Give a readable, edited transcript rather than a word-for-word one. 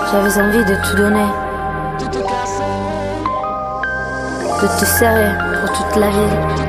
J'avais envie de tout donner, de te serrer pour toute la vie.